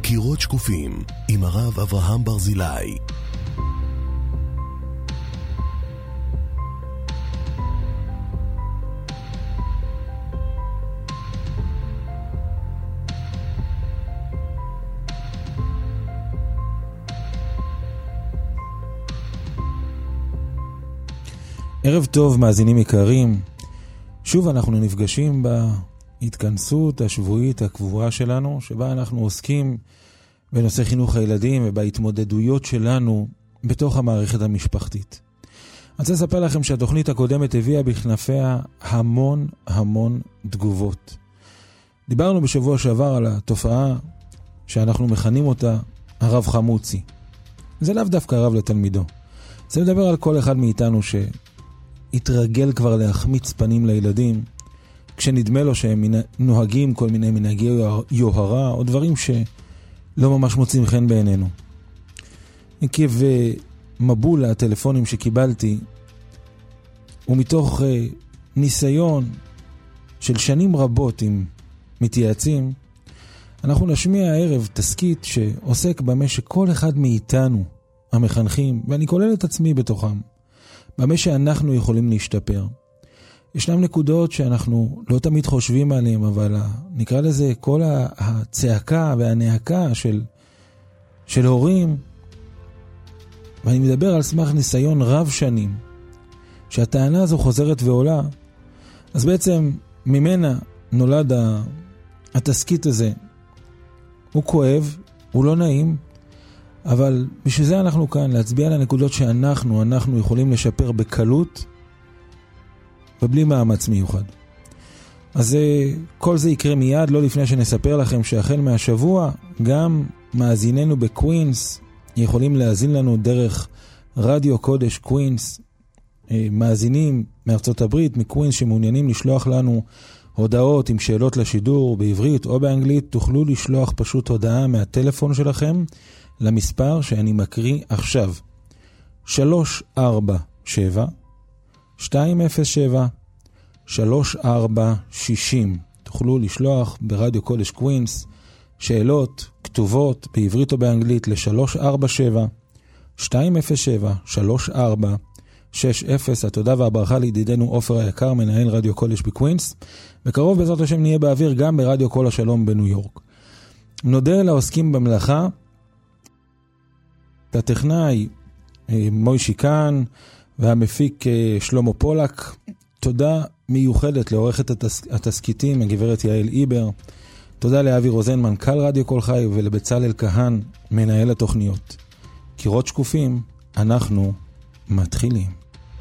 קירות שקופים עם הרב אברהם ברזילי. ערב טוב מאזינים יקרים, שוב אנחנו נפגשים בהתכנסות השבועית הקבועה שלנו, שבה אנחנו עוסקים בנושא חינוך הילדים ובהתמודדויות שלנו בתוך המערכת המשפחתית. אני רוצה לספר לכם שהתוכנית הקודמת הביאה בכנפיה המון תגובות. דיברנו בשבוע שעבר על התופעה שאנחנו מכנים אותה הרב חמוצי. זה לאו דווקא רב לתלמידו. זה מדבר על כל אחד מאיתנו התרגל כבר להחמיץ פנים לילדים, כשנדמה לו שהם נוהגים כל מיני מנהגי יוהרה, או דברים שלא ממש מוצאים חן בעינינו. עקב מבול הטלפונים שקיבלתי, ומתוך ניסיון של שנים רבות עם מתייעצים, אנחנו נשמיע הערב תסקית שעוסק במה שכל אחד מאיתנו, המחנכים, ואני כולל את עצמי בתוכם, במה שאנחנו יכולים להשתפר. ישנם נקודות שאנחנו לא תמיד חושבים עליהן, אבל נקרא לזה כל הצעקה והנעקה של הורים, ואני מדבר על סמך ניסיון רב שנים, שהטענה הזו חוזרת ועולה, אז בעצם ממנה נולד התסקית הזה. הוא כואב, הוא לא נעים, אבל בשביל זה אנחנו כאן, להצביע על הנקודות שאנחנו יכולים לשפר בקלות, ובלי מאמץ מיוחד. אז כל זה יקרה מיד, לא לפני שנספר לכם שהחל מהשבוע, גם מאזיננו בקווינס, יכולים להאזין לנו דרך רדיו קודש קווינס, מאזינים מארצות הברית, מקווינס, שמעוניינים לשלוח לנו הודעות עם שאלות לשידור בעברית או באנגלית, תוכלו לשלוח פשוט הודעה מהטלפון שלכם, למספר שאני מקריא עכשיו, 347-207-3460. תוכלו לשלוח ברדיו קודש קווינס שאלות כתובות בעברית או באנגלית ל-347-207-3460. התודה והברכה לידידנו עופר היקר, מנהל רדיו קודש בקווינס. בקרוב בעזרת השם נהיה באוויר גם ברדיו כל השלום בניו יורק. נודה לעוסקים במלאכה, הטכנאי מוישי כאן והמפיק שלמה פולק. תודה מיוחדת לעורכת התסקיטים הגברת יעל איבר. תודה לאבי רוזן מנכ"ל רדיו כל חי, ולבצלאל כהן מנהל התוכניות. קירות שקופים, אנחנו מתחילים.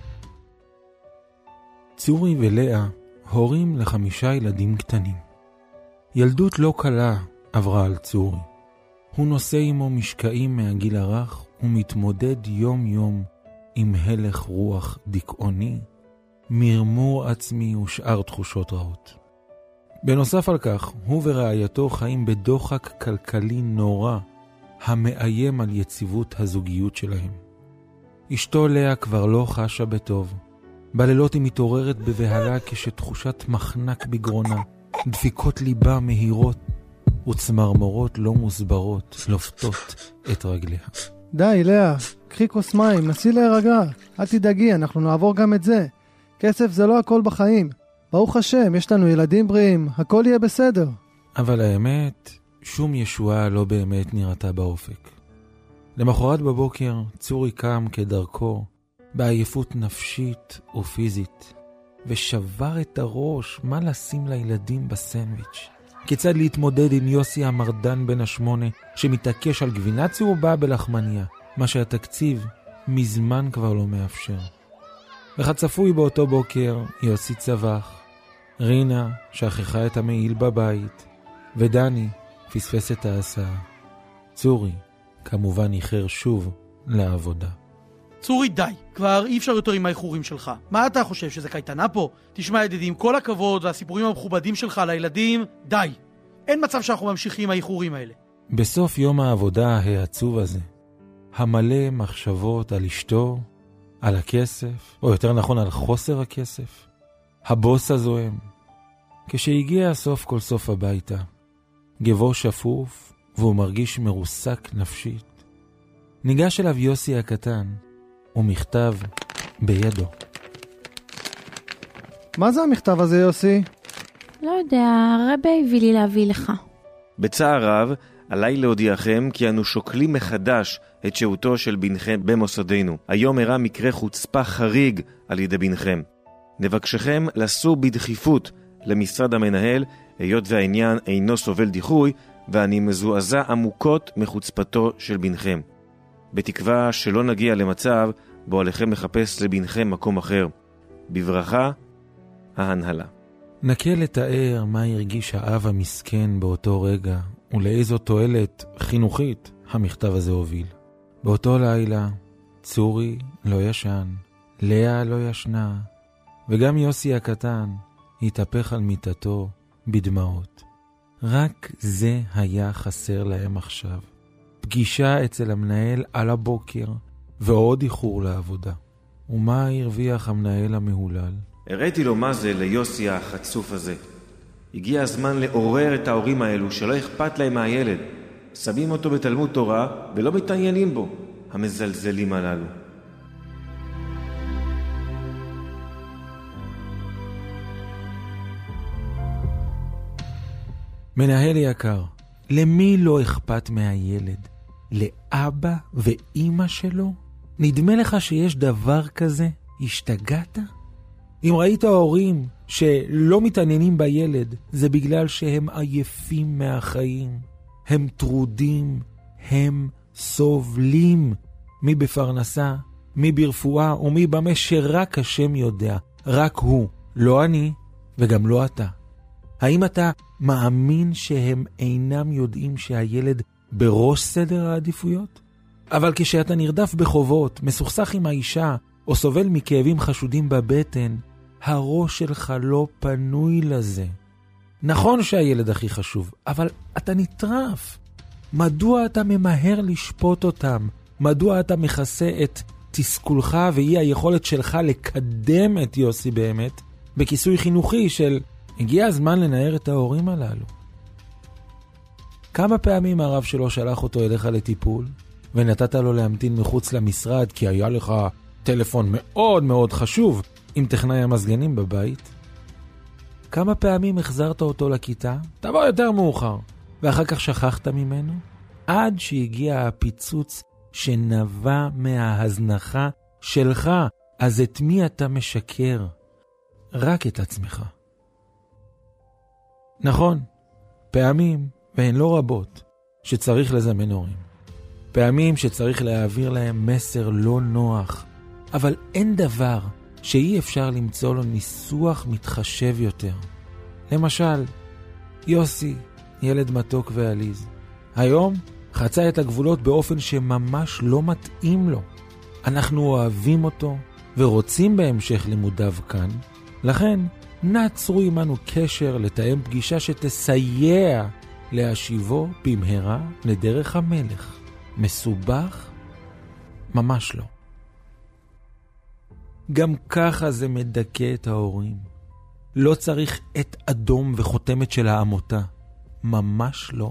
צורי ולאה הורים ל5 ילדים קטנים. ילדות לא קלה עברה על צורי. הוא נושא עמו משקעים מהגיל הרך ומתמודד יום יום עם הלך רוח דיכאוני, מרמור עצמי ושאר תחושות רעות. בנוסף על כך, הוא ורעייתו חיים בדוחק כלכלי נורא, המאיים על יציבות הזוגיות שלהם. אשתו לאה כבר לא חשה בטוב. בלילות היא מתעוררת בבהלה כשתחושת מחנק בגרונה, דפיקות ליבה מהירות, וצמרמורות לא מוסברות לופתות את רגליה. די, לאה, קחי כוס מים, נסי להירגע. אל תדאגי, אנחנו נעבור גם את זה. כסף זה לא הכל בחיים. ברוך השם, יש לנו ילדים בריאים, הכל יהיה בסדר. אבל האמת, שום ישועה לא באמת נראתה באופק. למחרת בבוקר, צורי קם כדרכו, בעייפות נפשית ופיזית, ושבר את הראש מה לשים לילדים בסנדוויץ'. כיצד להתמודד עם יוסי המרדן בן 8 שמתעקש על גבינה צהובה בלחמניה, מה שהתקציב מזמן כבר לא מאפשר. וכצפוי באותו בוקר יוסי צבח, רינה שכחה את המעיל בבית, ודני פספס את ההסעה. צורי כמובן איחר שוב לעבודה. צורי, די, כבר אי אפשר יותר עם האיחורים שלך. מה אתה חושב, שזה קייטנה פה? תשמע ידידים, כל הכבוד והסיפורים המכובדים שלך לילדים, די. אין מצב שאנחנו ממשיכים עם האיחורים האלה. בסוף יום העבודה העצוב הזה, המלא מחשבות על אשתו, על הכסף, או יותר נכון על חוסר הכסף, הבוס הזוהם. כשהגיע סוף כל סוף הביתה, גבו שפוף והוא מרגיש מרוסק נפשית. ניגש אליו יוסי הקטן, ומכתב בידו. מה זה המכתב הזה, יוסי? לא יודע, הרבי הביא לי להביא לך. בצער רב, עליי להודיעכם כי אנו שוקלים מחדש את שהותו של בנכם במוסדנו. היום הראה מקרה חוצפה חריג על ידי בנכם. נבקשכם לסור בדחיפות למשרד המנהל, היות והעניין אינו סובל דיחוי, ואני מזועזע עמוקות מחוצפתו של בנכם. בתקווה שלא נגיע למצב בו עליכם לחפש לבנכם מקום אחר. בברכה, ההנהלה. נקה לתאר מה הרגיש האב המסכן באותו רגע, ולאיזו תועלת חינוכית המכתב הזה הוביל. באותו לילה, צורי לא ישן, לאה לא ישנה, וגם יוסי הקטן התהפך על מיטתו בדמעות. רק זה היה חסר להם עכשיו. פגישה אצל המנהל על הבוקר, ועוד איחור לעבודה. ומה הרוויח המנהל המהולל? הראיתי לו מה זה ליוסי החצוף הזה. הגיע הזמן לעורר את ההורים האלו שלא אכפת להם מהילד. שמים אותו בתלמוד תורה ולא מתעניינים בו, המזלזלים הללו. מנהל יקר, למי לא אכפת מהילד? לאבא ואמא שלו? נדמה לך שיש דבר כזה? השתגעת? אם ראית ההורים שלא מתעניינים בילד, זה בגלל שהם עייפים מהחיים. הם טרודים, הם סובלים. מי בפרנסה, מי ברפואה ומי במה שרק השם יודע. רק הוא, לא אני וגם לא אתה. האם אתה מאמין שהם אינם יודעים שהילד בראש סדר העדיפויות? אבל כשאתה נרדף בחובות, מסוכסך עם האישה, או סובל מכאבים חשודים בבטן, הראש שלך לא פנוי לזה. נכון שהילד הכי חשוב, אבל אתה נטרף. מדוע אתה ממהר לשפוט אותם? מדוע אתה מכסה את תסכולך ואי היכולת שלך לקדם את יוסי באמת בכיסוי חינוכי של הגיע הזמן לנער את ההורים הללו? כמה פעמים הרב שלו שלח אותו אליך לטיפול ונתת לו להמתין מחוץ למשרד כי היה לך טלפון מאוד מאוד חשוב עם טכנאי המזגנים בבית? כמה פעמים החזרת אותו לכיתה? תבוא יותר מאוחר. ואחר כך שכחת ממנו? עד שהגיע הפיצוץ שנבע מההזנחה שלך. אז את מי אתה משקר? רק את עצמך. נכון, פעמים, והן לא רבות, שצריך לזמן הורים. פעמים שצריך להעביר להם מסר לא נוח. אבל אין דבר שאי אפשר למצוא לו ניסוח מתחשב יותר. למשל, יוסי, ילד מתוק ועליז. היום חצה את הגבולות באופן שממש לא מתאים לו. אנחנו אוהבים אותו ורוצים בהמשך לימודיו כאן. לכן, נעצרו עמנו קשר לתאם פגישה שתסייע להשיבו במהרה לדרך המלך. מסובך? ממש לא. גם ככה זה מדכא את ההורים. לא צריך את אדום וחותמת של העמותה. ממש לא.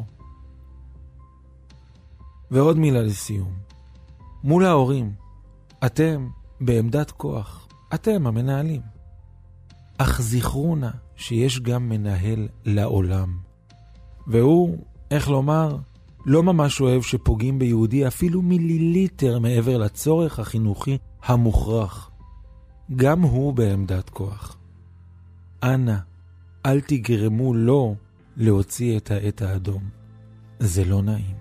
ועוד מילה לסיום. מול ההורים, אתם בעמדת כוח. אתם המנהלים. אך זכרו נא שיש גם מנהל לעולם. והוא, איך לומר, לא ממש אוהב שפוגעים ביהודי אפילו מיליליטר מעבר לצורך החינוכי המוכרח. גם הוא בעמדת כוח. אנא, אל תגרמו לו להוציא את העט האדום. זה לא נעים.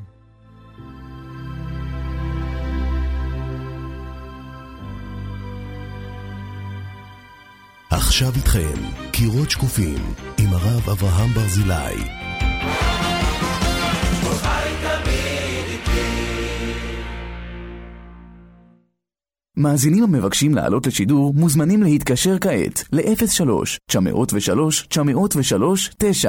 עכשיו איתכם, קירות שקופים, עם הרב אברהם ברזילי. מאזינים המבקשים לעלות לשידור מוזמנים להתקשר כעת ל-03-903-903-9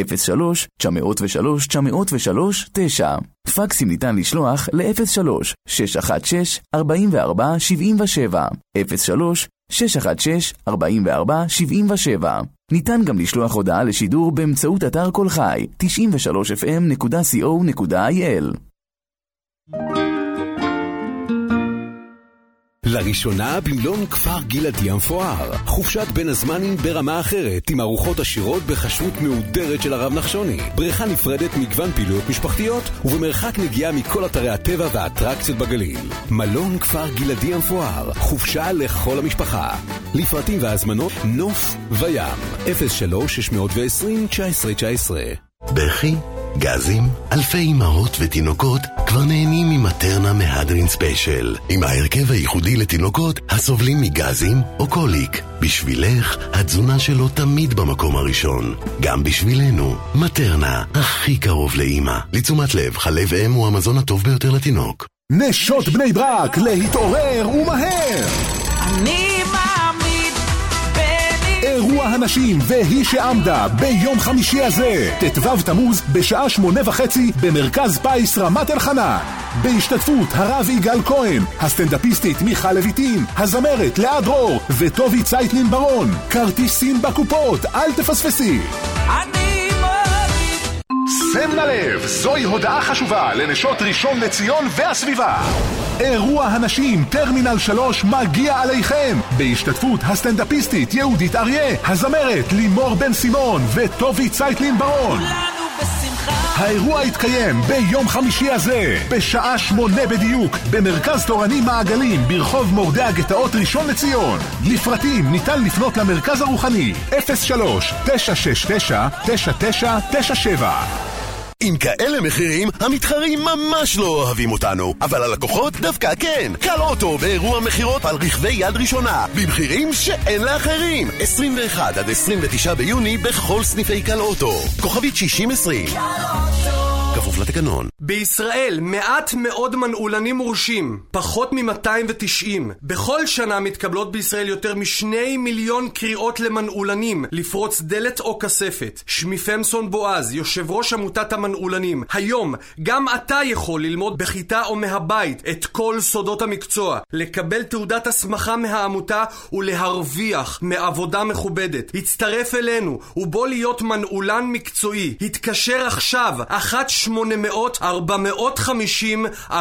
03-903-903-9 פקסים ניתן לשלוח ל-03-616-4477 03 ניתן גם לשלוח הודעה לשידור באמצעות אתר כל חי 93fm.co.il. לראשונה במלון כפר גלעדי המפואר, חופשת בין הזמנים ברמה אחרת, עם ארוחות עשירות בחשבות מעודרת של הרב נחשוני, בריכה נפרדת, מגוון פעילויות משפחתיות ובמרחק נגיעה מכל אתרי הטבע והאטרקציות בגליל. מלון כפר גלעדי המפואר, חופשה לכל המשפחה. לפרטים והזמנות נוף וים 03-620-1919. בכי, גזים, אלפי אמהות ותינוקות כבר נהנים ממטרנה מהדרין ספיישל, עם ההרכב הייחודי לתינוקות הסובלים מגזים או קוליק. בשבילך, התזונה שלו תמיד במקום הראשון. גם בשבילנו, מטרנה, הכי קרוב לאמא. לתשומת לב, חלב אם הוא המזון הטוב ביותר לתינוק. נשות בני ברק, להתעורר ומהר! אני מאמין בני. אירוע הנשים והיא שעמדה ביום חמישי הזה, ט"ו תמוז בשעה 8:30 במרכז פייס רמת אלחנה, בהשתתפות הרב יגאל כהן, הסטנדאפיסטית מיכל לויטין, הזמרת לאה דרור וטובי צייטלין ברון. כרטיסים בקופות, אל תפספסי. אני מאמין. שים לב, זוהי הודעה חשובה לנשות ראשון לציון והסביבה. אירוע הנשים טרמינל 3 מגיע עליכם, בהשתתפות הסטנדאפיסטית יהודית אריה, הזמרת לימור בן סימון וטובי צייטלין ברון. האירוע יתקיים ביום חמישי הזה בשעה 8 בדיוק במרכז תורני מעגלים ברחוב מורדי הגטאות ראשון לציון. לפרטים ניתן לפנות למרכז הרוחני 03-969-9997. עם כאלה מחירים, המתחרים ממש לא אוהבים אותנו, אבל הלקוחות דווקא כן. קל אוטו באירוע מחירות על רכבי יד ראשונה, במחירים שאין לאחרים. 21 עד 29 ביוני בכל סניפי קל אוטו. כוכבית 6020. קל אוטו. כפוף לתקנון. בישראל מעט מאוד מנעולנים מורשים, פחות מ-290. בכל שנה מתקבלות בישראל יותר מ2 מיליון קריאות למנעולנים, לפרוץ דלת או כספת. שמי פמסון בועז, יושב ראש עמותת המנעולנים. היום גם אתה יכול ללמוד בכיתה או מהבית את כל סודות המקצוע, לקבל תעודת הסמכה מהעמותה ולהרוויח מעבודה מכובדת. הצטרף אלינו ובוא להיות מנעולן מקצועי. התקשר עכשיו 1-800-450-444.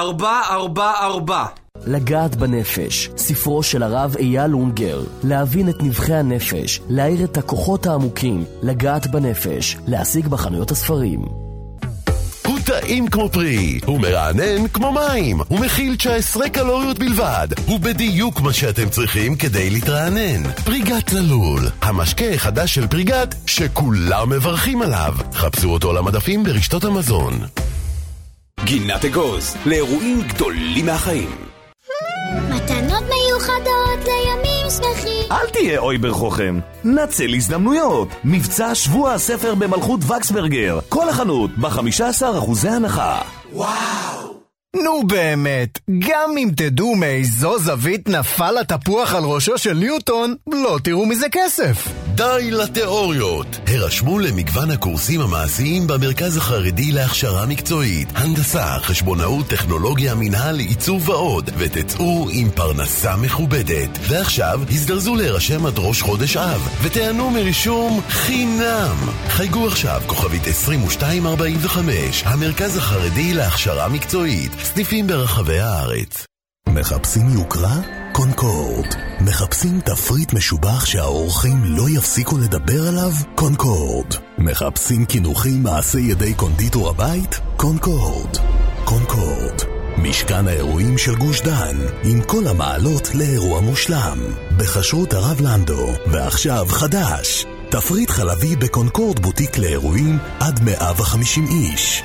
לגעת בנפש, ספרו של הרב אייל אונגר. להבין את נבחי הנפש, להאיר את הכוחות העמוקים. לגעת בנפש, להשיג בחנויות הספרים. הוא טעים כמו פרי, הוא מרענן כמו מים, הוא מכיל 19 קלוריות בלבד. הוא בדיוק מה שאתם צריכים כדי להתרענן. פריגת ללול, המשקה החדש של פריגת שכולם מברכים עליו. חפשו אותו למדפים ברשתות המזון. גינת אגוז, לאירועים גדולים מהחיים. מתנות מיוחדות לימים שמחים. אל תהיה אוי ברחוכם, נצל הזדמנויות. מבצע שבוע הספר במלכות וקסברגר, כל החנות ב15% הנחה. וואו, נו באמת, גם אם תדעו מאיזו זווית נפל התפוח על ראשו של ניוטון, לא תראו מזה כסף. די לתיאוריות. הרשמו למגוון הקורסים המעשיים במרכז החרדי להכשרה מקצועית, הנדסה, חשבונאות, טכנולוגיה, מנהל, עיצוב ועוד, ותצאו עם פרנסה מכובדת. ועכשיו הזדרזו להירשם עד ראש חודש אב ותענו מרישום חינם. חייגו עכשיו כוכבית 2245, המרכז החרדי להכשרה מקצועית, סניפים ברחבי הארץ. מחפשים יוקרה? קונקורד. מחפשים תפריט משובח שהאורחים לא יפסיקו לדבר עליו? קונקורד. מחפשים כינוחים מעשי ידי קונדיטור הבית? קונקורד. קונקורד. משכן האירועים של גוש דן, עם כל המעלות לאירוע מושלם. בחשרות הרב לנדו, ועכשיו חדש. תפריט חלבי בקונקורד בוטיק לאירועים עד 150 איש.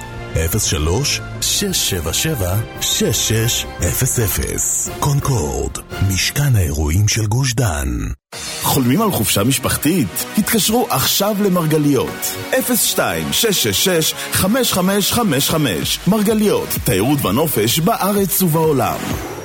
03-677-6600. קונקורד, משכן האירועים של גוש דן. חולמים על חופשה משפחתית? התקשרו עכשיו למרגליות. 02-666-5555. מרגליות, תיירות ונופש בארץ ובעולם.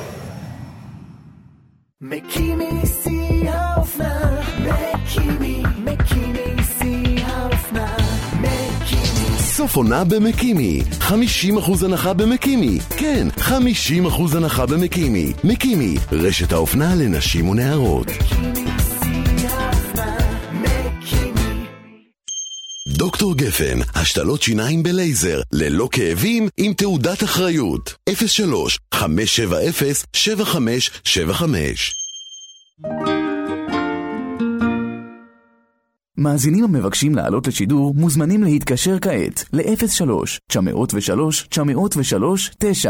מקימי שיא האופנה, מקימי שיא האופנה, מקימי. סוף עונה במקימי, 50% הנחה במקימי. כן, 50% הנחה במקימי. מקימי, רשת האופנה לנשים ונערות. מקימי דוקטור גפן, השתלות שיניים בלייזר, ללא כאבים, עם תעודת אחריות. 03-570-7575. מאזינים המבקשים לעלות לשידור מוזמנים להתקשר כעת ל-03-903-903-9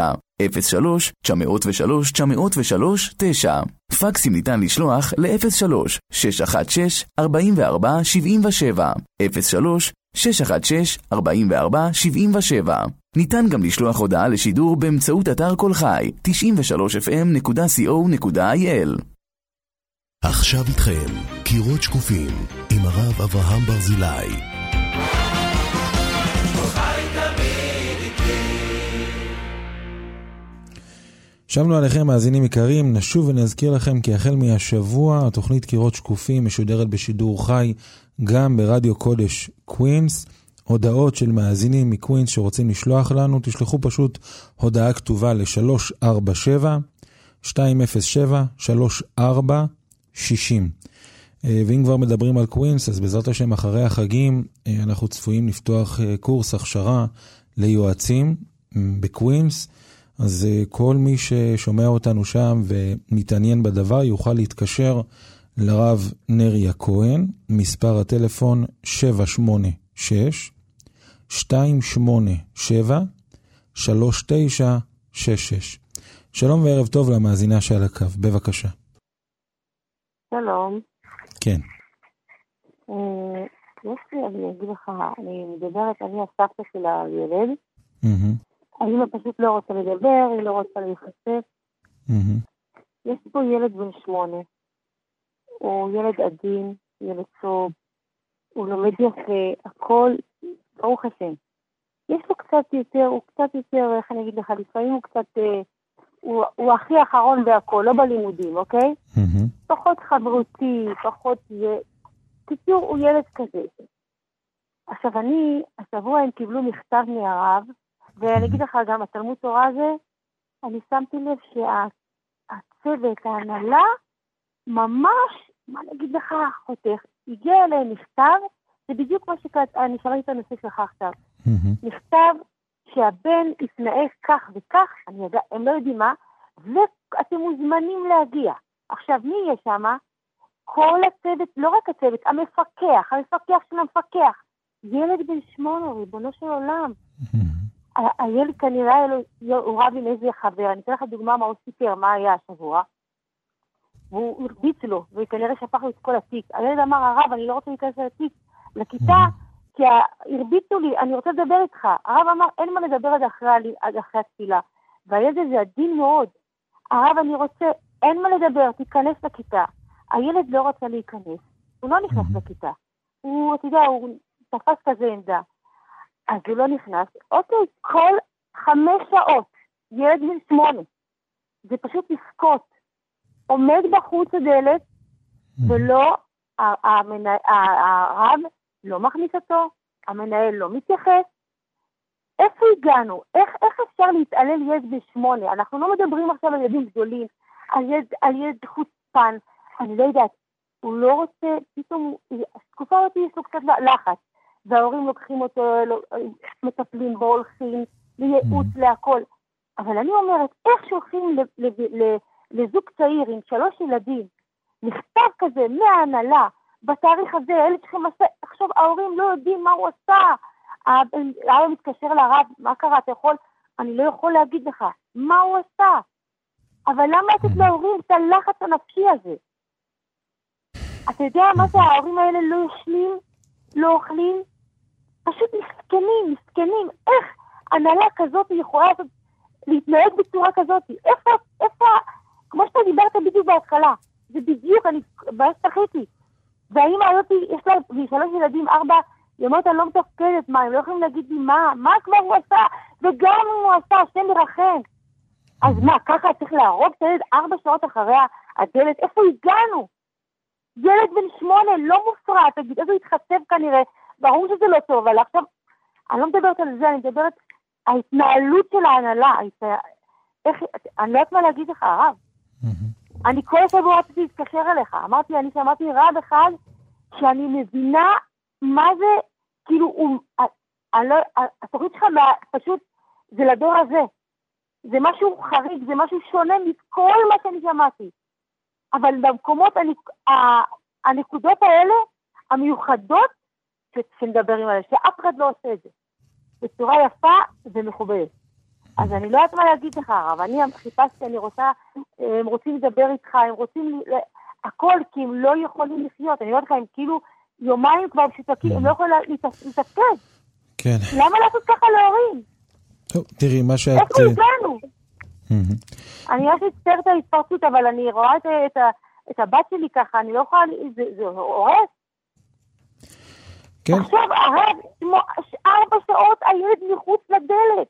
03-903-903-9 פקסים ניתן לשלוח ל-03-616-4477 03-616-4477 ניתן גם לשלוח הודעה לשידור באמצעות אתר כל חי 93fm.co.il. עכשיו איתכם קירות שקופים עם הרב אברהם ברזילי. שבנו עליכם מאזינים יקרים, נשוב ונזכיר לכם כי החל מהשבוע התוכנית קירות שקופים משודרת בשידור חי גם ברדיו קודש קווינס. הודעות של מאזינים מקווינס שרוצים לשלוח לנו, תשלחו פשוט הודעה כתובה ל-347-207-3460. ואם כבר מדברים על קווינס, אז בעזרת השם אחרי החגים אנחנו צפויים לפתוח קורס הכשרה ליועצים בקווינס. אז כל מי ששומע אותנו שם ומתעניין בדבר יוכל להתקשר לרב נריה כהן, מספר הטלפון 786-287-3966. שלום וערב טוב למאזינה שעל הקו, בבקשה. שלום. כן. אני אגיד לך, אני מדברת, אני הסבתא של הילד. האמא פשוט לא רוצה לדבר, היא לא רוצה להיחשף. יש פה ילד בן 8. הוא ילד עדין, ילד טוב. הוא לומד יפה, הכל, ברוך השם. יש לו קצת יותר, איך אני אגיד לך, לפעמים הוא קצת, הוא הכי אחרון בהכל, לא בלימודים, אוקיי? פחות חברותי, פחות זה. קיצור, הוא ילד כזה. עכשיו השבוע הם קיבלו מכתב מהרב, ואני אגיד לך גם, התלמוד תורה הזה, אני שמתי לב שהצוות, ההנהלה, ממש, מה נגיד לך, חותך, הגיע אליהם מכתב, זה בדיוק מה אני שמעתי את הנושא שלך עכשיו. מכתב שהבן יתנהג כך וכך, הם לא יודעים מה, ואתם מוזמנים להגיע. עכשיו, מי יש שם? כל הצוות, לא רק הצוות, המפקח של המפקח. ילד בן 8, ריבונו של עולם. הילד כנראה הוא רב עם איזה חבר, אני אתן לך דוגמה מה הוא סיפר, מה היה השבוע. והוא הרביץ לו, וכנראה שפך לו את כל התיק. הילד אמר, הרב, אני לא רוצה להיכנס לכיתה, כי הרביצו לי, אני רוצה לדבר איתך. הרב אמר, אין מה לדבר עד אחרי התפילה. והילד הזה עדין מאוד. הרב, אני רוצה, אין מה לדבר, תיכנס לכיתה. הילד לא רצה להיכנס. הוא לא נכנס לכיתה. הוא, אתה יודע, הוא תפס כזה עמדה. אז הוא לא נכנס. אוקיי, כל 5 שעות, ילד בן 8. זה פשוט לסקוט. עומד בחוץ הדלת, ולא, הרב לא מכניס אותו, המנהל לא מתייחס. איפה הגענו? איך אפשר להתעלל ילד בן 8? אנחנו לא מדברים עכשיו על ילדים גדולים, על ילד חוצפן, אני לא יודעת. הוא לא רוצה, פתאום, התקופה אותי יש לו קצת לחץ, וההורים לוקחים אותו, מטפלים בו, הולכים, לייעוץ, להכל. אבל אני אומרת, איך שולחים לזוג צעיר עם 3 ילדים, מכתב כזה מההנהלה, בתאריך הזה, אלה צריכים לעשות, עכשיו ההורים לא יודעים מה הוא עשה, הרב מתקשר לרב, מה קרה, אתה יכול, אני לא יכול להגיד לך, מה הוא עשה, אבל למה לתת להורים את הלחץ הנפשי הזה? אתה יודע מה זה, ההורים האלה לא ישנים, לא אוכלים, פשוט מסכנים, איך הנהלה כזאת יכולה להתנהג בצורה כזאת, איפה, כמו שאתה דיברת בדיוק בהתחלה, זה בדיוק, אני תחיתי, והאמא הזאת, יש לה 3 ילדים, 4, היא אומרת, אני לא מתפקדת, מה, הם לא יכולים להגיד לי מה כבר הוא עשה, וגם הוא עשה, השם ירחם. אז מה, ככה צריך להרוג את הילד 4 שעות אחרי הדלת, איפה הגענו? ילד בן 8, לא מופרע, תגיד, אז הוא התחצב כנראה, ברור שזה לא טוב, אבל עכשיו, אני לא מדברת על זה, אני מדברת, ההתנהלות של ההנהלה, אני לא יודעת מה להגיד לך, הרב. אני כל שבוע רציתי להתקשר אליך, אמרתי, אני שמעתי רב אחד, שאני מבינה מה זה כאילו, התוכנית שלך פשוט, זה לדור הזה. זה משהו חריג, זה משהו שונה מכל מה שאני שמעתי. אבל במקומות, הנקודות האלה, המיוחדות, שנדבר עם עליהם, שאף אחד לא עושה את זה. בצורה יפה ומכובדת. אז אני לא יודעת מה להגיד לך, אבל אני חיפשתי, הם רוצים לדבר איתך, הם רוצים הכל, כי הם לא יכולים לחיות. אני יודעת לך, הם כאילו יומיים כבר משותקים, הם לא יכולים לתפקד. כן. למה לעשות ככה להורים? טוב, תראי, מה שאת... איפה הגענו? אני רק מצטערת את ההתפרצות, אבל אני רואה את הבת שלי ככה, אני לא יכולה... זה הורס. כן. עכשיו, הרב, 4 שעות הילד מחוץ לדלת.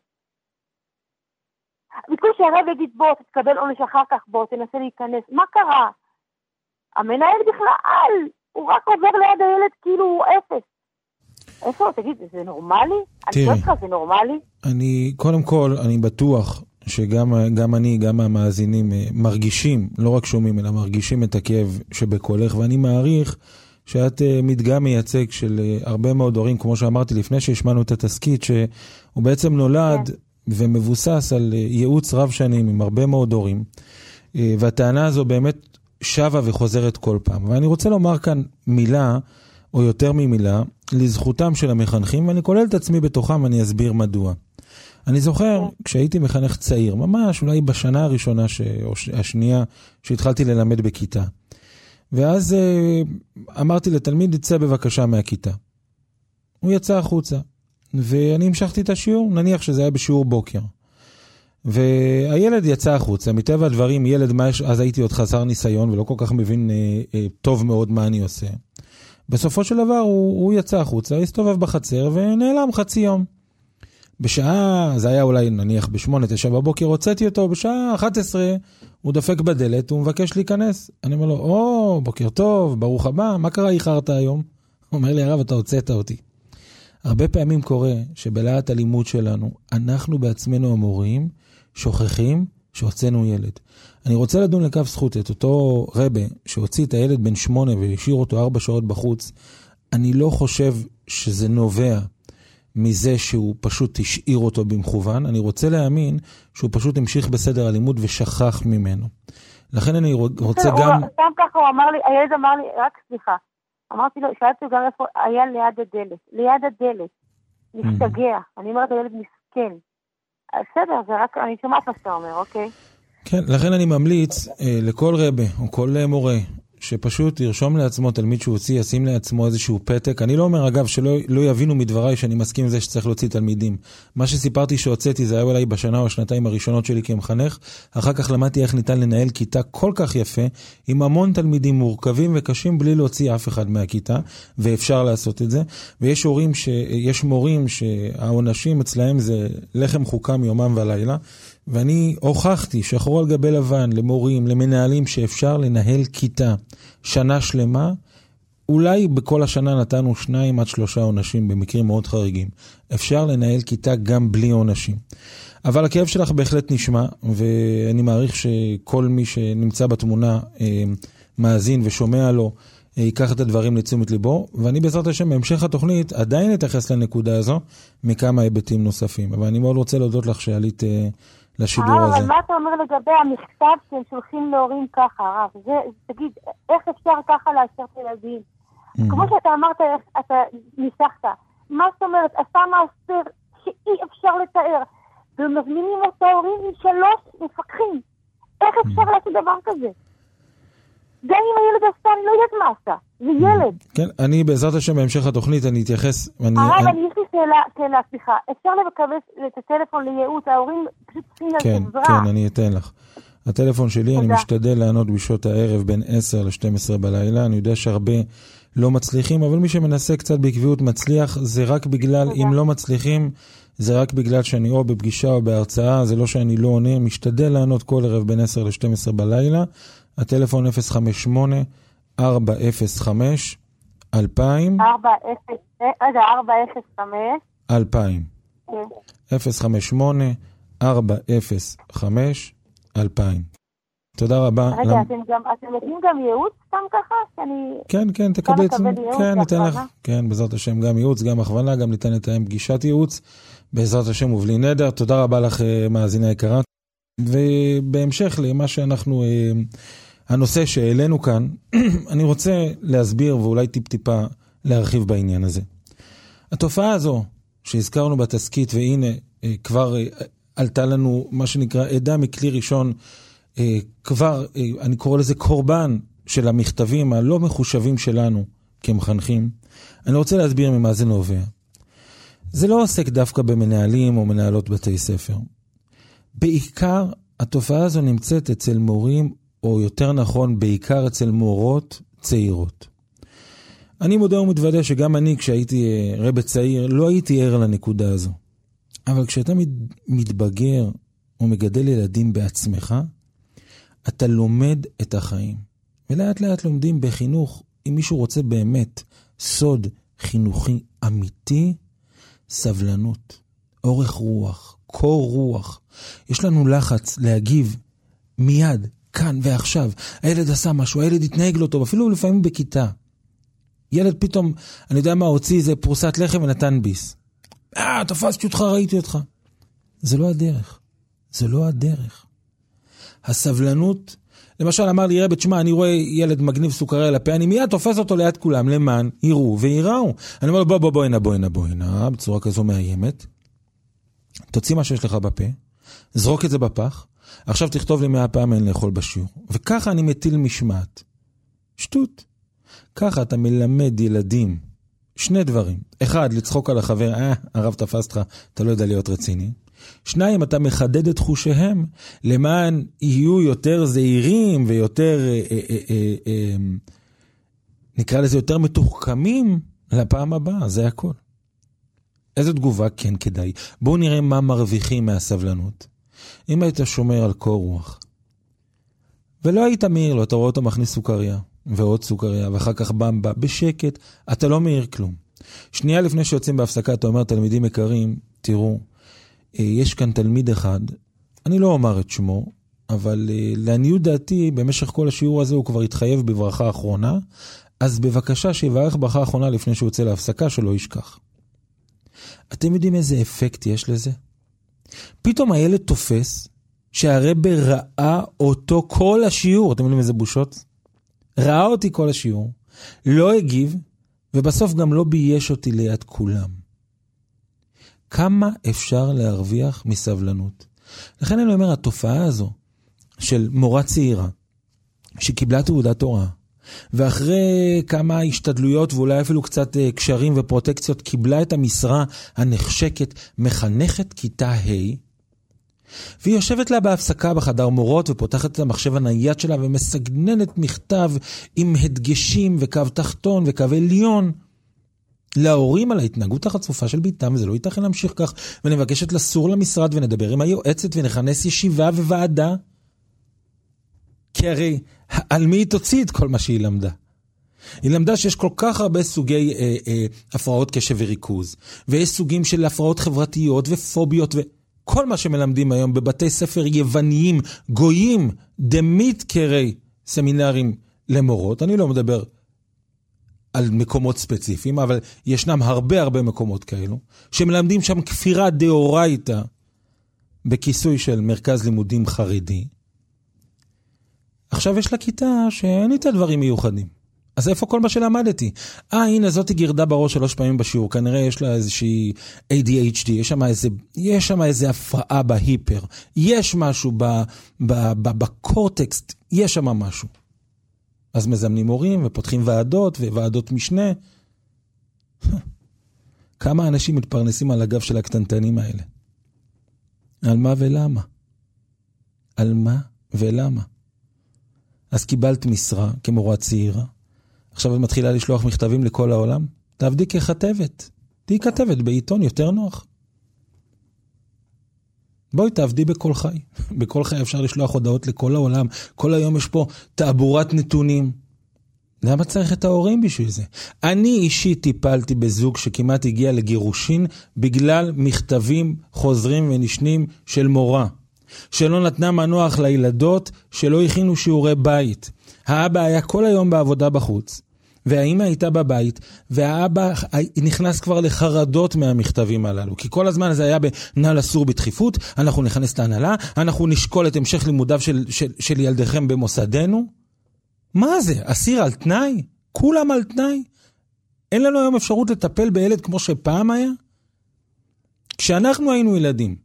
בכל שהרב יגיד, בוא, תתקבל עונש אחר כך, בוא, תנסה להיכנס. מה קרה? המנהל בכלל, הוא רק עובר ליד הילד כאילו הוא אפס. איפה? תגיד, זה נורמלי? אני חושב לך, זה נורמלי? קודם כל, אני בטוח שגם אני, גם המאזינים מרגישים, לא רק שומעים, אלא מרגישים את הכאב שבקולך, ואני מעריך שאת מדגם מייצג של הרבה מאוד הורים, כמו שאמרתי לפני שהשמענו את התסקית, שהוא בעצם נולד ומבוסס על ייעוץ רב שנים עם הרבה מאוד הורים, והטענה הזו באמת שווה וחוזרת כל פעם. ואני רוצה לומר כאן מילה, או יותר ממילה, לזכותם של המחנכים, ואני כולל את עצמי בתוכם, אני אסביר מדוע. אני זוכר, כשהייתי מחנך צעיר, ממש אולי בשנה הראשונה או השנייה שהתחלתי ללמד בכיתה, ואז אמרתי לתלמיד, יצא בבקשה מהכיתה. הוא יצא החוצה, ואני המשכתי את השיעור, נניח שזה היה בשיעור בוקר. והילד יצא החוצה, מטבע הדברים, ילד, אז הייתי עוד חסר ניסיון, ולא כל כך מבין טוב מאוד מה אני עושה. בסופו של דבר הוא יצא החוצה, הסתובב בחצר, ונעלם חצי יום. בשעה, זה היה אולי נניח ב8-9 בבוקר, הוצאתי אותו, בשעה 11 הוא דופק בדלת, הוא מבקש להיכנס. אני אומר לו, בוקר טוב, ברוך הבא, מה קרה איחרת היום? הוא אומר לי, הרב, אתה הוצאת אותי. הרבה פעמים קורה שבלהט הלימוד שלנו, אנחנו בעצמנו המורים שוכחים שהוצאנו ילד. אני רוצה לדון לכף זכות את אותו רבה שהוציא את הילד בן 8 והשאיר אותו 4 שעות בחוץ. אני לא חושב שזה נובע מזה שהוא פשוט השאיר אותו במכוון. אני רוצה להאמין שהוא פשוט המשיך בסדר הלימוד ושכח ממנו. לכן אני רוצה גם... סתם ככה הוא אמר לי, הילד אמר לי, רק סליחה, אמרתי לו, שאלתי גם איפה, היה ליד הדלת, משתגע. אני אומרת, הילד מסכן. בסדר, זה רק, אני שומעת מה שאתה אומר, אוקיי? כן, לכן אני ממליץ לכל רבה או כל מורה שפשוט ירשום לעצמו תלמיד שהוא הוציא, ישים לעצמו איזשהו פתק. אני לא אומר, אגב, שלא יבינו מדבריי שאני מסכים עם זה שצריך להוציא תלמידים. מה שסיפרתי שהוצאתי זה היה אולי בשנה או השנתיים הראשונות שלי כמחנך. אחר כך למדתי איך ניתן לנהל כיתה כל כך יפה, עם המון תלמידים מורכבים וקשים, בלי להוציא אף אחד מהכיתה, ואפשר לעשות את זה. ויש מורים שהעונשים אצלהם זה לחם חוקם יומם ולילה, ואני הוכחתי שחור על גבי לבן למורים, למנהלים, שאפשר לנהל כיתה שנה שלמה. אולי בכל השנה נתנו 2-3 עונשים במקרים מאוד חריגים. אפשר לנהל כיתה גם בלי עונשים. אבל הכאב שלך בהחלט נשמע, ואני מעריך שכל מי שנמצא בתמונה מאזין ושומע לו, ייקח את הדברים לתשומת ליבו, ואני בעזרת השם בהמשך התוכנית עדיין אתייחס לנקודה הזו מכמה היבטים נוספים. אבל אני מאוד רוצה להודות לך שעלית לשידור הזה. אבל מה אתה אומר לגבי המכתב שהם שולחים להורים ככה, הרב? תגיד, איך אפשר ככה לאשר את ילדים? כמו שאתה אמרת, אתה ניסחת. מה זאת אומרת? עשה מעשר שאי אפשר לתאר. ומזמינים את ההורים עם 3 מפקחים. איך אפשר לעשות דבר כזה? גם אם הילד עשה, אני לא יודעת מה עשה. זה ילד. כן, אני בעזרת השם בהמשך התוכנית, אני אתייחס... הרב, אני יש לי שאלה, סליחה. אפשר לבקש את הטלפון לייעוץ, ההורים פשוט צריכים לעזרה. כן, אני אתן לך. הטלפון שלי, אני משתדל לענות בשעות הערב בין 10 ל-12 בלילה. אני יודע שהרבה לא מצליחים, אבל מי שמנסה קצת בעקביות מצליח, זה רק בגלל, אם לא מצליחים, זה רק בגלל שאני או בפגישה או בהרצאה, זה לא שאני לא עונה, משתדל לענות כל ערב בין 10 ל-12 בלילה. הטלפון 058-405-2000. 405? 2000. 058-405-2000. תודה רבה. רגע, אתם נותנים גם ייעוץ סתם ככה? כן, תקבלי עצמי. כן, ניתן לך. כן, בעזרת השם גם ייעוץ, גם הכוונה, גם ניתן לתאם פגישת ייעוץ. בעזרת השם ובלי נדר. תודה רבה לך, מאזינה יקרה. ובהמשך למה שאנחנו, הנושא שהעלינו כאן, אני רוצה להסביר ואולי טיפה להרחיב בעניין הזה. התופעה הזו שהזכרנו בתסקית, והנה כבר עלתה לנו מה שנקרא עדה מכלי ראשון, כבר אני קורא לזה קורבן של המכתבים הלא מחושבים שלנו כמחנכים. אני רוצה להסביר ממה זה נובע. זה לא עוסק דווקא במנהלים או מנהלות בתי ספר. בעיקר התופעה הזו נמצאת אצל מורים, או יותר נכון בעיקר אצל מורות צעירות. אני מודה ומתוודה שגם אני כשהייתי רבא צעיר לא הייתי ער לנקודה הזו. אבל כשאתה מתבגר או מגדל ילדים בעצמך, אתה לומד את החיים. ולאט לאט לומדים בחינוך, אם מישהו רוצה באמת סוד חינוכי אמיתי, סבלנות, אורך רוח, קור רוח. יש לנו לחץ להגיב מיד, כאן ועכשיו. הילד עשה משהו, הילד התנהג לא טוב, אפילו לפעמים בכיתה. ילד פתאום, אני יודע מה, הוציא איזה פרוסת לחם ונתן ביס. תפסתי אותך, ראיתי אותך. זה לא הדרך. זה לא הדרך. הסבלנות, למשל אמר לי רבי, תשמע, אני רואה ילד מגניב סוכריה לפה, אני מיד תופס אותו ליד כולם, למען יראו ויראו. אני אומר לו, בוא הנה, בצורה כזו מאיימת. תוציא מה שיש לך בפה, זרוק את זה בפח, עכשיו תכתוב לי 100 פעם אין לאכול בשיעור. וככה אני מטיל משמעת. שטות. ככה אתה מלמד ילדים שני דברים. אחד, לצחוק על החבר, הרב תפס אותך, אתה לא יודע להיות רציני. 2, אתה מחדד את חושיהם, למען יהיו יותר זהירים ויותר, נקרא לזה יותר מתוחכמים לפעם הבאה, זה הכל. איזו תגובה כן כדאי. בואו נראה מה מרוויחים מהסבלנות. אם היית שומר על קור רוח, ולא היית מעיר לו, אתה רואה אותו מכניס סוכריה, ועוד סוכריה, ואחר כך במבה, בשקט, אתה לא מעיר כלום. שנייה לפני שיוצאים בהפסקה, אתה אומר, תלמידים יקרים, תראו, יש כאן תלמיד אחד, אני לא אומר את שמו, אבל לעניות דעתי, במשך כל השיעור הזה הוא כבר התחייב בברכה האחרונה, אז בבקשה שיברך ברכה האחרונה לפני שהוא יוצא להפסקה, שלא ישכח. אתם יודעים איזה אפקט יש לזה? פתאום הילד תופס שהרבא ראה אותו כל השיעור, אתם יודעים איזה בושות? ראה אותי כל השיעור, לא הגיב, ובסוף גם לא בייש אותי ליד כולם. כמה אפשר להרוויח מסבלנות? לכן אני אומר, התופעה הזו של מורה צעירה, שקיבלה תעודת תורה, ואחרי כמה השתדלויות ואולי אפילו קצת קשרים ופרוטקציות, קיבלה את המשרה הנחשקת, מחנכת כיתה ה', והיא יושבת לה בהפסקה בחדר מורות ופותחת את המחשב הנייד שלה ומסגננת מכתב עם הדגשים וקו תחתון וקו עליון להורים על ההתנהגות החצופה של ביתם. זה לא ייתכן להמשיך כך, ואני מבקשת לסור למשרד ונדבר עם היועצת ונכנס ישיבה וועדה, כי הרי על מי היא תוציא את כל מה שהיא למדה? היא למדה שיש כל כך הרבה סוגי הפרעות קשב וריכוז, ויש סוגים של הפרעות חברתיות ופוביות וכל מה שמלמדים היום בבתי ספר יווניים, גויים, דמית קרי סמינרים למורות. אני לא מדבר על מקומות ספציפיים, אבל ישנם הרבה מקומות כאלו, שמלמדים שם כפירה דאורייתא בכיסוי של מרכז לימודים חרדי. עכשיו יש לה כיתה שאין איתה דברים מיוחדים. אז איפה כל מה שלמדתי? הנה זאת היא גרדה בראש 3 פעמים בשיעור, כנראה יש לה איזושהי ADHD, יש שם איזה הפרעה בהיפר, יש משהו בקורטקס, יש שם משהו. אז מזמנים הורים ופותחים ועדות וועדות משנה. כמה אנשים מתפרנסים על הגב של הקטנטנים האלה? על מה ולמה? על מה ולמה? אז קיבלת משרה כמורה צעירה, עכשיו את מתחילה לשלוח מכתבים לכל העולם, תעבדי ככתבת, תהי כתבת בעיתון יותר נוח. בואי תעבדי בכל חי, בכל חי אפשר לשלוח הודעות לכל העולם, כל היום יש פה תעבורת נתונים. למה צריך את ההורים בשביל זה? אני אישית טיפלתי בזוג שכמעט הגיע לגירושין, בגלל מכתבים חוזרים ונשנים של מורה. שלא נתנה מנוח לילדות שלא הכינו שיעורי בית. האבא היה כל היום בעבודה בחוץ, והאמא הייתה בבית, והאבא נכנס כבר לחרדות מהמכתבים הללו, כי כל הזמן זה היה בנהל אסור בדחיפות, אנחנו נכנס להנהלה, אנחנו נשקול את המשך לימודיו של ילדיכם במוסדנו. מה זה? אסיר על תנאי? כולם על תנאי? אין לנו היום אפשרות לטפל בילד כמו שפעם היה? כשאנחנו היינו ילדים,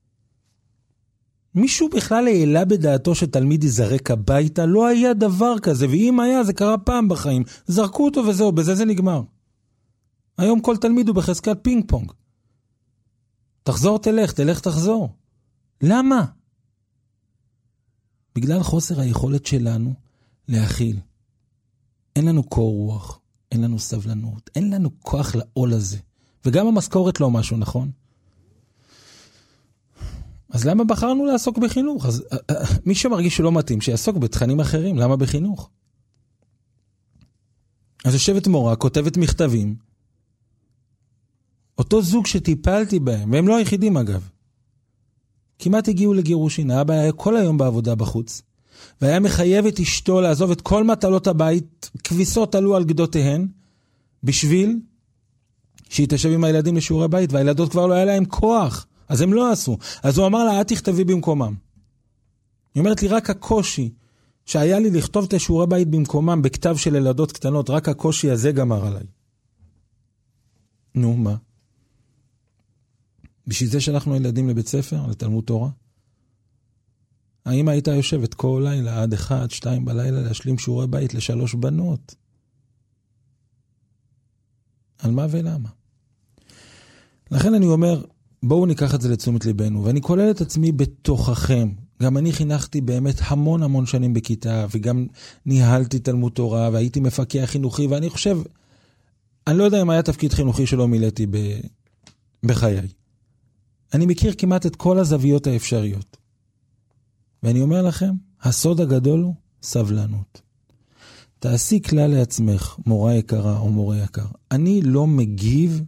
מישהו בכלל העלה בדעתו שתלמיד יזרק הביתה? לא היה דבר כזה, ואם היה זה קרה פעם בחיים, זרקו אותו וזהו, בזה זה נגמר. היום כל תלמיד הוא בחזקת פינג פונג. תחזור תלך תחזור. למה? בגלל חוסר היכולת שלנו להכיל. אין לנו קור רוח, אין לנו סבלנות, אין לנו כוח לעול הזה. וגם המשכורת לא משהו, נכון? אז למה בחרנו לעסוק בחינוך? אז מי שמרגיש שלא מתאים, שיעסוק בתכנים אחרים, למה בחינוך? אז יושבת מורה, כותבת מכתבים, אותו זוג שטיפלתי בהם, והם לא היחידים אגב, כמעט הגיעו לגירושין. האבא היה כל היום בעבודה בחוץ, והיה מחייב את אשתו לעזוב את כל מטלות הבית, כביסות עלו על גדותיהן, בשביל שהיא תשב עם הילדים לשיעורי בית, והילדות כבר לא היה להם כוח, אז הם לא עשו. אז הוא אמר לה, את תכתבי במקומם. היא אומרת לי, רק הקושי שהיה לי לכתוב את השיעורי בית במקומם, בכתב של ילדות קטנות, רק הקושי הזה גמר עליי. נו, מה? בשביל זה שלחנו ילדים לבית ספר, לתלמוד תורה? האמא הייתה יושבת כל לילה, עד 1, 2 בלילה, להשלים שיעורי בית ל3 בנות. על מה ולמה? לכן אני אומר, בואו ניקח את זה לתשומת ליבנו, ואני כולל את עצמי בתוככם. גם אני חינכתי באמת המון שנים בכיתה, וגם ניהלתי תלמוד תורה, והייתי מפקח חינוכי, ואני חושב, אני לא יודע אם היה תפקיד חינוכי שלא מילאתי בחיי. אני מכיר כמעט את כל הזוויות האפשריות. ואני אומר לכם, הסוד הגדול הוא סבלנות. תעשי כלל לעצמך, מורה יקרה או מורה יקר. אני לא מגיב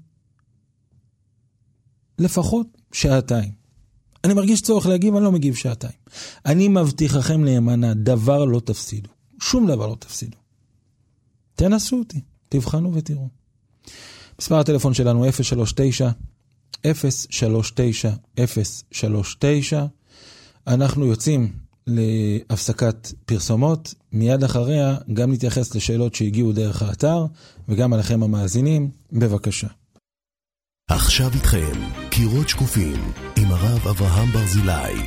לפחות 2 שעות. אני מרגיש צורך להגיב, אני לא מגיב 2 שעות. אני מבטיחכם להימנע, דבר לא תפסידו. שום דבר לא תפסידו. תנסו אותי, תבחנו ותראו. מספר הטלפון שלנו 039-039-039. אנחנו יוצאים להפסקת פרסומות. מיד אחריה גם נתייחס לשאלות שהגיעו דרך האתר, וגם עליכם המאזינים. בבקשה. עכשיו איתכם, קירות שקופים, עם הרב אברהם ברזילי.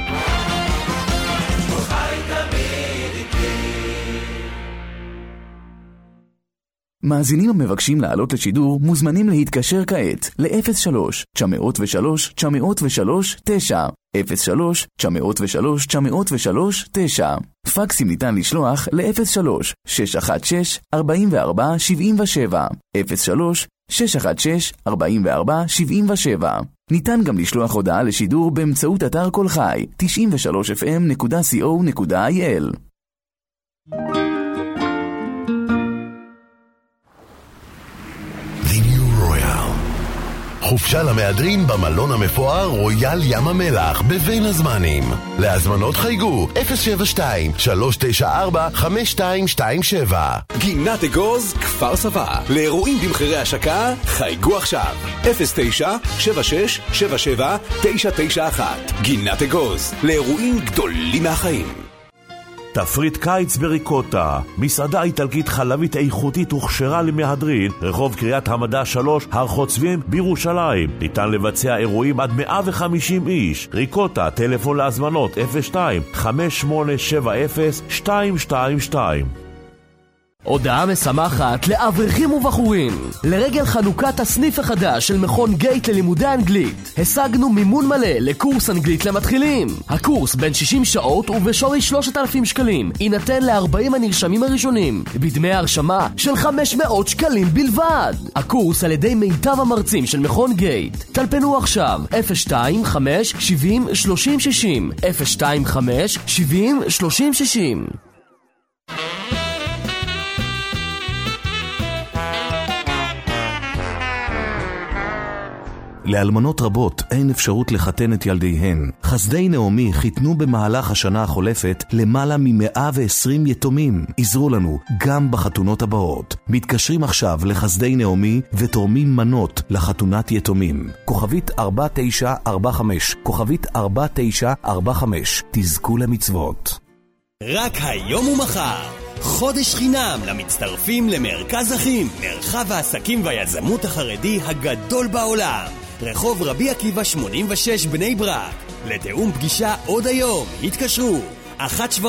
מאזינים המבקשים לעלות לשידור מוזמנים להתקשר כעת ל-03-903-903-9 03-903-903-9 פקסים ניתן לשלוח ל-03-616-4477 03-616-4477. ניתן גם לשלוח הודעה לשידור באמצעות אתר כל חי 93fm.co.il. חופשה למהדרין במלון המפואר רויאל ים המלח בבין הזמנים. להזמנות חייגו 072-394-5227. גינת אגוז, כפר סבא. לאירועים במחירי השקה, חייגו עכשיו 09-76-77-991. גינת אגוז, לאירועים גדולים מהחיים. תפריט קיץ בריקוטה, מסעדה איטלקית חלבית איכותית הוכשרה למהדרין, רחוב קריית המדע 3, הר חוצבים בירושלים. ניתן לבצע אירועים עד 150 איש. ריקוטה, טלפון להזמנות 02-5870-222. הודעה משמחת לאברכים ובחורים. לרגל חנוכת הסניף החדש של מכון גייט ללימודי אנגלית, השגנו מימון מלא לקורס אנגלית למתחילים. הקורס בין 60 שעות ובשווי 3,000 שקלים יינתן ל-40 הנרשמים הראשונים בדמי הרשמה של 500 שקלים בלבד. הקורס על ידי מיטב המרצים של מכון גייט. טלפנו עכשיו 025-70-30-60 025-70-30-60. לאלמנות רבות אין אפשרות לחתן את ילדיהן. חסדי נעמי חיתנו במהלך השנה החולפת למעלה מ-120 יתומים. עזרו לנו גם בחתונות הבאות. מתקשרים עכשיו לחסדי נעמי ותורמים מנות לחתונת יתומים. כוכבית 4945, כוכבית 4945. תזכו למצוות. רק היום ומחר, חודש חינם למצטרפים למרכז אחים, מרחב העסקים והיזמות החרדי הגדול בעולם. רחוב רבי עקיבא 86 בני ברק. לתאום פגישה עוד היום, התקשרו 1-700-705-507.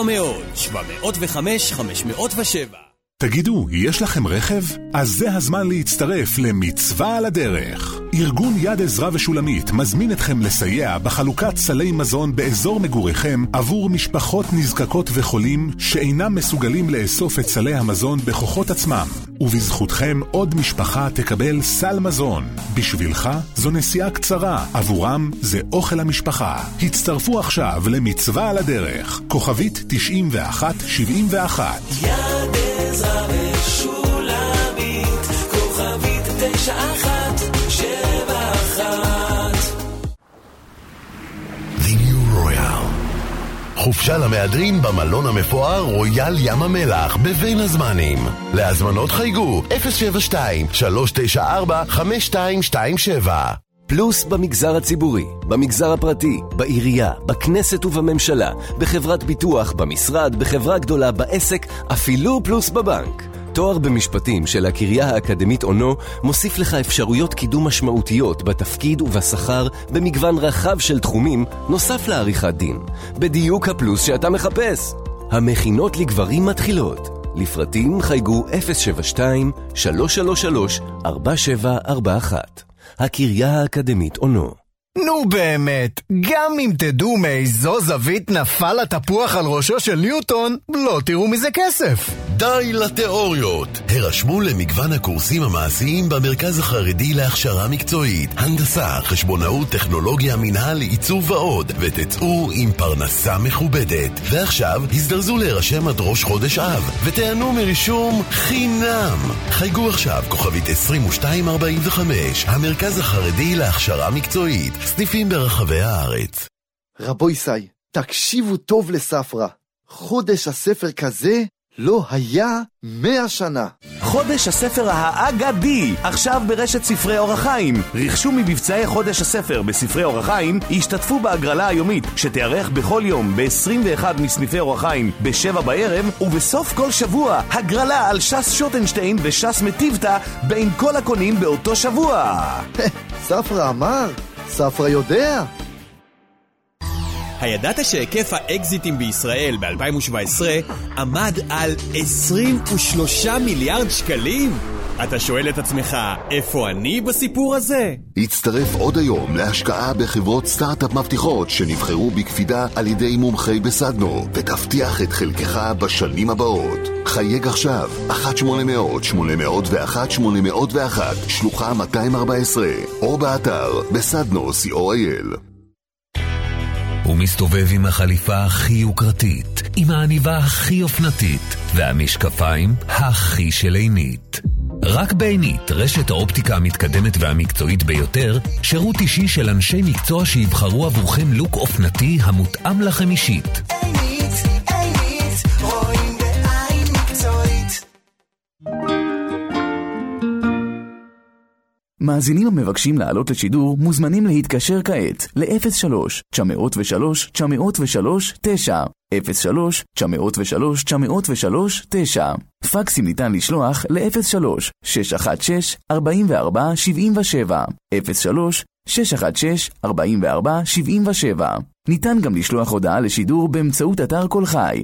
תגידו, יש לכם רכב? אז זה הזמן להצטרף למצווה על הדרך. ארגון יד עזרא ושולמית מזמין אתכם לסייע בחלוקת סלי מזון באזור מגוריכם עבור משפחות נזקקות וחולים שאינם מסוגלים לאסוף את סלי המזון בכוחות עצמם. ובזכותכם עוד משפחה תקבל סל מזון. בשבילך זו נסיעה קצרה, עבורם זה אוכל המשפחה. הצטרפו עכשיו למצווה על הדרך. כוכבית 9171. יד עזרא ושולמית, כוכבית 9171. The New Royal. חופשה למהדרין במלון המפואר רויאל ים המלח בבין הזמנים. להזמנות חייגו 072-394-5227. פלוס במגזר הציבורי, במגזר הפרטי, בעירייה, בכנסת ובממשלה, בחברת ביטוח, במשרד, בחברה גדולה, בעסק, אפילו פלוס בבנק. תואר במשפטים של הקריה האקדמית אונו מוסיף לך אפשרויות קידום משמעותיות בתפקיד ובשכר במגוון רחב של תחומים נוסף לעריכת דין. בדיוק הפלוס שאתה מחפש. המכינות לגברים מתחילות. לפרטים חייגו 072-333-4741. הקריה האקדמית אונו. נו באמת, גם אם תדעו מאיזו זווית נפל התפוח על ראשו של ניוטון, לא תראו מזה כסף. די לתיאוריות. הרשמו למגוון הקורסים המעשיים במרכז החרדי להכשרה מקצועית, הנדסה, חשבונאות, טכנולוגיה, מנהל, עיצוב ועוד, ותצאו עם פרנסה מכובדת. ועכשיו הזדרזו להירשם עד ראש חודש אב, ותענו מרישום חינם. חייגו עכשיו כוכבית 2245, המרכז החרדי להכשרה מקצועית, סניפים ברחבי הארץ. רבו ישי, תקשיבו טוב לספרה. חודש הספר כזה לא היה 100 שנה. חודש הספר האגדי, עכשיו ברשת ספרי אור החיים. רכשו מבצעי חודש הספר בספרי אור החיים, השתתפו בהגרלה היומית שתארך בכל יום ב-21 מסניפי אור החיים ב-7 בערב, ובסוף כל שבוע הגרלה על שס שוטנשטיין ושס מטיבטה בין כל הקונים באותו שבוע. ספרה אמר, ספרה יודע. הידעת שהיקף האקזיטים בישראל ב-2017 עמד על 23 מיליארד שקלים? אתה שואל את עצמך, איפה אני בסיפור הזה? הצטרף עוד היום להשקעה בחברות סטארט-אפ מבטיחות שנבחרו בקפידה על ידי מומחי בסדנו, ותבטיח את חלקך בשנים הבאות. חייג עכשיו, 1-800-801-801, שלוחה 214, או באתר בסדנו co.il. הוא מסתובב עם החליפה הכי יוקרתית, עם העניבה הכי אופנתית, והמשקפיים הכי של עינית. רק בעינית, רשת האופטיקה המתקדמת והמקצועית ביותר, שירות אישי של אנשי מקצוע שיבחרו עבורכם לוק אופנתי המותאם לכם אישית. עינית, רואים בעין מקצועית. מאזינים המבקשים לעלות לשידור מוזמנים להתקשר כעת ל-03-903-903-9 03-903-903-9 פקסים ניתן לשלוח ל-03-616-4477 03-616-4477. ניתן גם לשלוח הודעה לשידור באמצעות אתר כל חי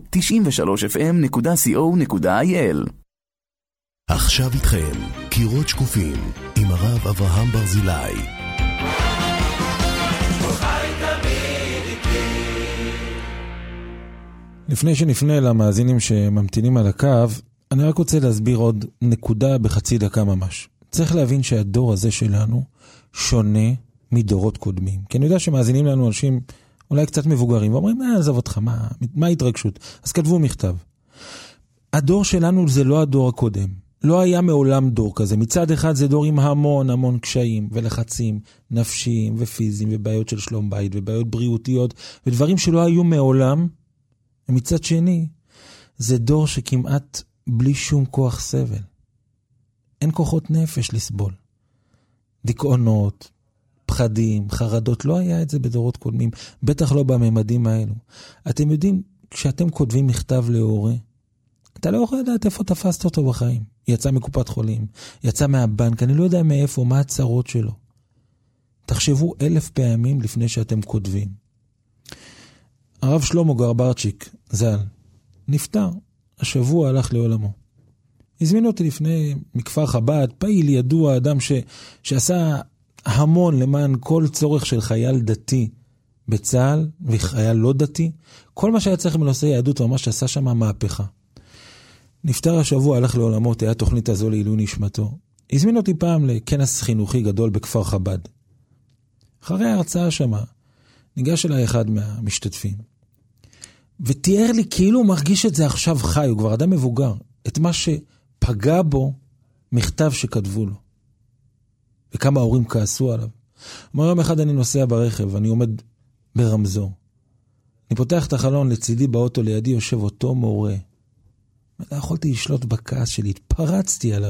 93fm.co.il. עכשיו איתכם, קירות שקופים, עם הרב אברהם ברזילי. לפני שנפנה למאזינים שממתינים על הקו, אני רק רוצה להסביר עוד נקודה בחצי דקה ממש. צריך להבין שהדור הזה שלנו שונה מדורות קודמים. כי אני יודע שמאזינים לנו אנשים אולי קצת מבוגרים, ואומרים, עזוב אותך, מה ההתרגשות? אז כתבו מכתב. הדור שלנו זה לא הדור הקודם. לא היה מעולם דור כזה. מצד אחד זה דור עם המון קשיים ולחצים נפשיים ופיזיים ובעיות של שלום בית ובעיות בריאותיות ודברים שלא היו מעולם. ומצד שני, זה דור שכמעט בלי שום כוח סבל. אין כוחות נפש לסבול. דיכאונות, פחדים, חרדות, לא היה את זה בדורות קודמים, בטח לא בממדים האלו. אתם יודעים, כשאתם כותבים מכתב להורה, אתה לא יכול לדעת איפה תפסת אותו בחיים. יצא מקופת חולים, יצא מהבנק, אני לא יודע מאיפה, מה הצרות שלו. תחשבו 1000 פעמים לפני שאתם כותבים. הרב שלמה גרברצ'יק, ז"ל, נפטר, השבוע הלך לעולמו. הזמין אותי לפני מכפר חב"ד, פעיל ידוע, אדם שעשה המון למען כל צורך של חייל דתי בצה"ל, וחייל לא דתי. כל מה שהיה צריך בנושא יהדות, ממש עשה שם מהפכה. נפטר השבוע, הלך לעולמו, היה תוכנית הזו לעילוי נשמתו. הזמין אותי פעם לכנס חינוכי גדול בכפר חב"ד. אחרי ההרצאה שמה, ניגש אליי אחד מהמשתתפים, ותיאר לי כאילו הוא מרגיש את זה עכשיו חי, הוא כבר אדם מבוגר, את מה שפגע בו מכתב שכתבו לו. וכמה ההורים כעסו עליו. אומר, יום אחד אני נוסע ברכב, אני עומד ברמזור. אני פותח את החלון, לצידי באוטו, לידי יושב אותו מורה. לא יכולתי לשלוט בכעס שלי, התפרצתי עליו.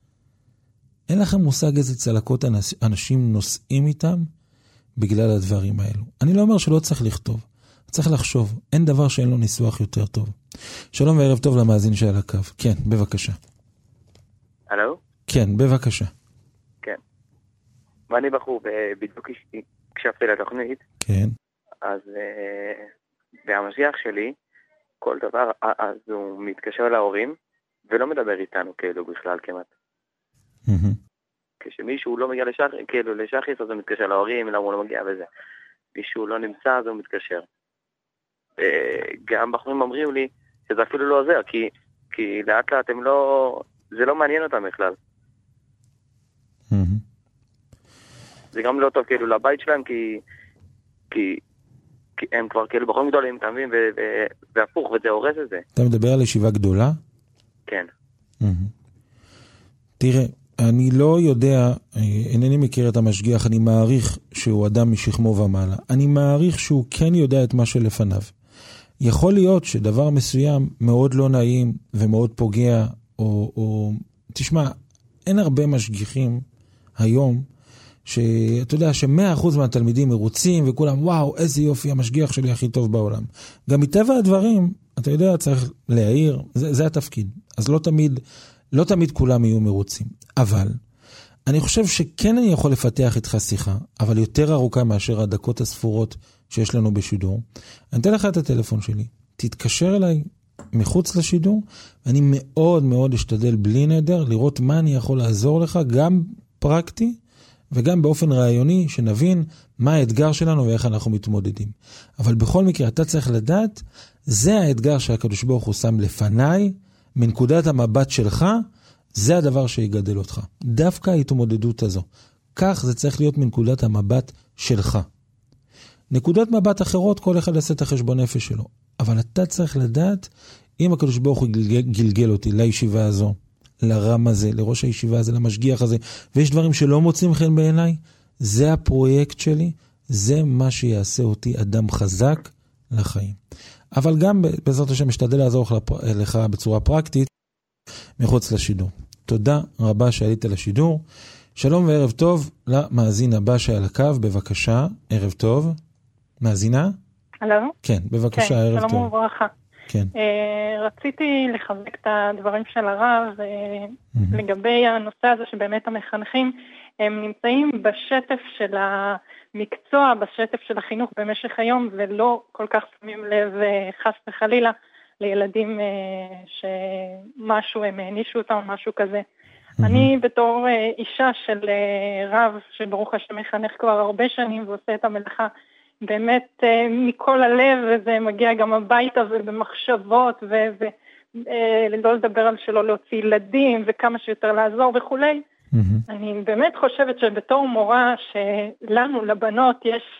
אין לכם מושג איזה צלקות אנשים נוסעים איתם בגלל הדברים האלו. אני לא אומר שלא צריך לכתוב, צריך לחשוב. אין דבר שאין לו ניסוח יותר טוב. שלום וערב טוב למאזין שעל הקו. כן, בבקשה. הלו? כן, בבקשה. כן. ואני בחור, בדיוק הקשבתי לתוכנית. כן. אז והמשיח שלי, כל דבר, אז הוא מתקשר להורים, ולא מדבר איתנו כאילו בכלל כמעט. כשמישהו לא מגיע לשחיס, אז הוא מתקשר להורים, למה הוא לא מגיע וזה. מישהו לא נמצא, אז הוא מתקשר. גם בחורים אומרים לי, שזה אפילו לא עוזר, כי לאט לאט זה לא מעניין אותם בכלל. זה גם לא טוב כאילו לבית שלהם, כי הם כבר כאילו בחורים גדולים, אתה מבין, והפוך, וזה הורס את זה. אתה מדבר על ישיבה גדולה? כן. תראה, אני לא יודע, אינני מכיר את המשגיח, אני מעריך שהוא אדם משכמו ומעלה. אני מעריך שהוא כן יודע את מה שלפניו. יכול להיות שדבר מסוים מאוד לא נעים ומאוד פוגע, או תשמע, אין הרבה משגיחים היום, שאתה יודע ש100% מהתלמידים מרוצים וכולם, וואו, איזה יופי, המשגיח שלי הכי טוב בעולם. גם מטבע הדברים, אתה יודע, צריך להעיר, זה התפקיד. אז לא תמיד כולם יהיו מרוצים. אבל אני חושב שכן אני יכול לפתח איתך שיחה, אבל יותר ארוכה מאשר הדקות הספורות שיש לנו בשידור. אני אתן לך את הטלפון שלי, תתקשר אליי מחוץ לשידור, ואני מאוד מאוד אשתדל בלי נדר לראות מה אני יכול לעזור לך, גם פרקטי וגם באופן רעיוני, שנבין מה האתגר שלנו ואיך אנחנו מתמודדים. אבל בכל מקרה, אתה צריך לדעת, זה האתגר שהקדוש ברוך הוא שם לפניי, מנקודת המבט שלך, זה הדבר שיגדל אותך. דווקא ההתמודדות הזו. כך זה צריך להיות מנקודת המבט שלך. נקודות מבט אחרות, כל אחד יעשה את החשבון נפש שלו. אבל אתה צריך לדעת, אם הקדוש ברוך הוא גלגל אותי לישיבה הזו, לרם הזה, לראש הישיבה הזה, למשגיח הזה, ויש דברים שלא מוצאים חן בעיניי, זה הפרויקט שלי, זה מה שיעשה אותי אדם חזק לחיים. אבל גם בעזרת השם משתדל לעזור לך בצורה פרקטית מחוץ לשידור. תודה רבה שעלית לשידור. שלום וערב טוב למאזין הבא שעל הקו, בבקשה, ערב טוב. מאזינה? הלו? כן, בבקשה, כן, ערב טוב. שלום וברכה. כן. רציתי לחזק את הדברים של הרב לגבי הנושא הזה שבאמת המחנכים הם נמצאים בשטף של המקצוע, בשטף של החינוך במשך היום, ולא כל כך שמים לב חס וחלילה לילדים שמשהו הם הענישו אותם או משהו כזה. אני בתור אישה של רב שברוך השם מחנך כבר הרבה שנים ועושה את המלאכה באמת מכל הלב, וזה מגיע גם הביתה ובמחשבות ולא לדבר על שלא להוציא ילדים וכמה שיותר לעזור וכולי. אני באמת חושבת שבתור מורה שלנו לבנות יש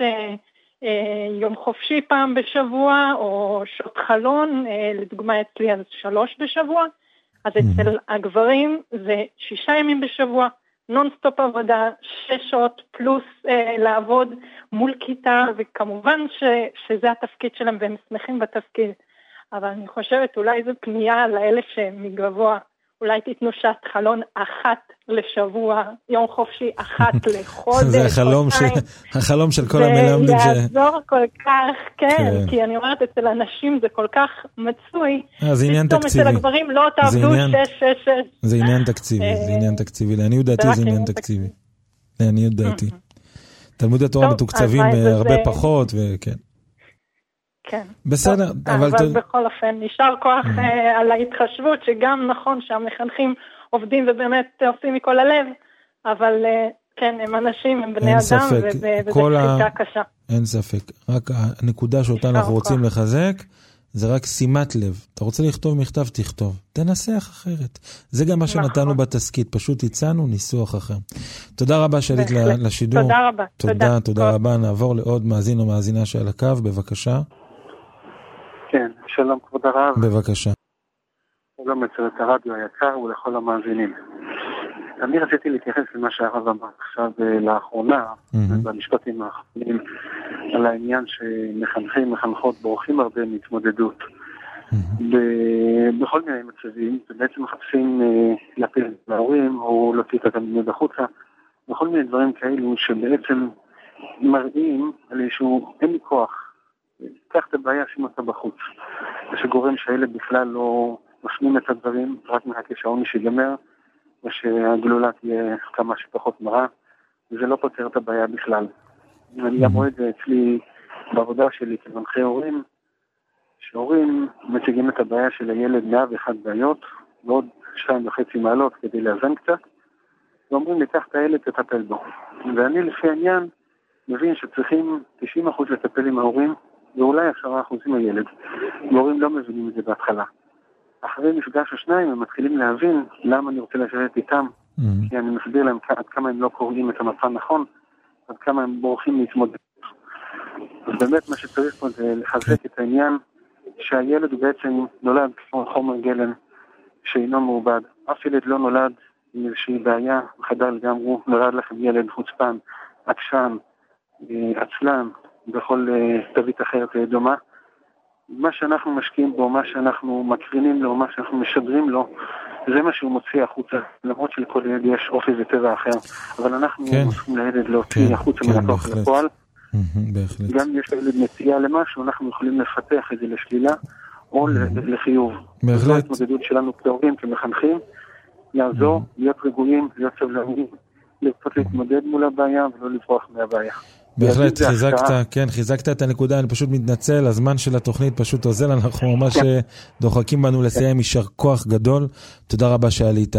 יום חופשי פעם בשבוע או שעות חלון, לדוגמה אצלי אז 3 בשבוע, אז אצל הגברים זה 6 ימים בשבוע, נונסטופ עבודה, 6 שעות פלוס לעבוד מול כיתה, וכמובן שזה התפקיד שלהם והם שמחים בתפקיד. אבל אני חושבת אולי זו פנייה לאלה שמגבוה, אולי תיתנו שעת חלון אחת לשבוע, יום חופשי אחת לחודש. זה החלום של כל המלמדים. זה יעזור כל כך, כן, כי אני אומרת אצל אנשים זה כל כך מצוי. זה עניין תקציבי. אצל הגברים לא תעבדו 6. זה עניין תקציבי, זה עניין תקציבי. לעניות דעתי זה עניין תקציבי. לעניות דעתי. תלמוד התורה מתוקצבים הרבה פחות, וכן. כן. בסדר, אבל בכל אופן, נשאר כוח על ההתחשבות, שגם נכון שהמחנכים עובדים ובאמת עושים מכל הלב, אבל כן, הם אנשים, הם בני אדם, וזה חלקה קשה. אין ספק. רק הנקודה שאותה אנחנו רוצים לחזק, זה רק שימת לב. אתה רוצה לכתוב מכתב, תכתוב. תנסח אחרת. זה גם מה שנתנו בתסקית. פשוט הצענו ניסוח אחר. תודה רבה שעלית לשידור. תודה רבה. תודה רבה. נעבור לעוד מאזין או מאזינה שעל הקו. בבקשה. כן, שלום כבוד הרב. בבקשה. שלום לצוות הרדיו היקר ולכל המאזינים. אני רציתי להתייחס למה שהרב אמר עכשיו לאחרונה, במשפטים האחרונים, על העניין שמחנכים, מחנכות בורחים הרבה מהתמודדות. בכל מיני מצבים, ובעצם מחפשים להפיל להורים או להוציא את התלמיד החוצה, בכל מיני דברים כאלו שבעצם מראים על איזשהו אין לי כוח. קח את הבעיה, שים אותה בחוץ. ושגורם שהילד בכלל לא משנים את הדברים, רק מחכה שהעונש ייגמר, ושהגלולה תהיה כמה שפחות מרה, וזה לא פותר את הבעיה בכלל. אני גם רואה את זה אצלי בעבודה שלי כמנחה הורים, שהורים מציגים את הבעיה של הילד 101 בעיות, ועוד 2.5 מעלות כדי לאזן קצת, ואומרים לי, קח את הילד, תטפל בו. ואני לפי העניין מבין שצריכים 90% לטפל עם ההורים, ואולי 10% עם הילד. ההורים לא מבינים את זה בהתחלה. אחרי מפגש השניים הם מתחילים להבין למה אני רוצה לשבת איתם, כי אני מסביר להם עד כמה הם לא קוראים את המפה נכון, עד כמה הם בורחים להתמודד. אז באמת מה שצריך פה זה לחזק את העניין שהילד הוא בעצם נולד כמו חומר גלם שאינו מעובד. אף ילד לא נולד עם איזושהי בעיה, חדל לגמרי, נולד לכם ילד חוצפן, עקשן, עצלן, בכל תווית אחרת דומה. מה שאנחנו משקיעים בו, מה שאנחנו מקרינים לו, מה שאנחנו משדרים לו, זה מה שהוא מוציא החוצה, למרות שלכל ילד יש אופי וטבע אחר, אבל אנחנו מוצאים לילד להוציא החוצה מן הכוח לפועל. גם יש לילד מציאה למשהו, אנחנו יכולים לפתח את זה לשלילה או לחיוב. זו ההתמודדות שלנו כהורים, כמחנכים, לעזור, להיות רגועים, להיות סבלניים, לרצות להתמודד מול הבעיה ולא לברוח מהבעיה. בהחלט, חיזקת את הנקודה, אני פשוט מתנצל, הזמן של התוכנית פשוט עוזר, אנחנו ממש דוחקים בנו לסיים, יישר כוח גדול, תודה רבה שעלית.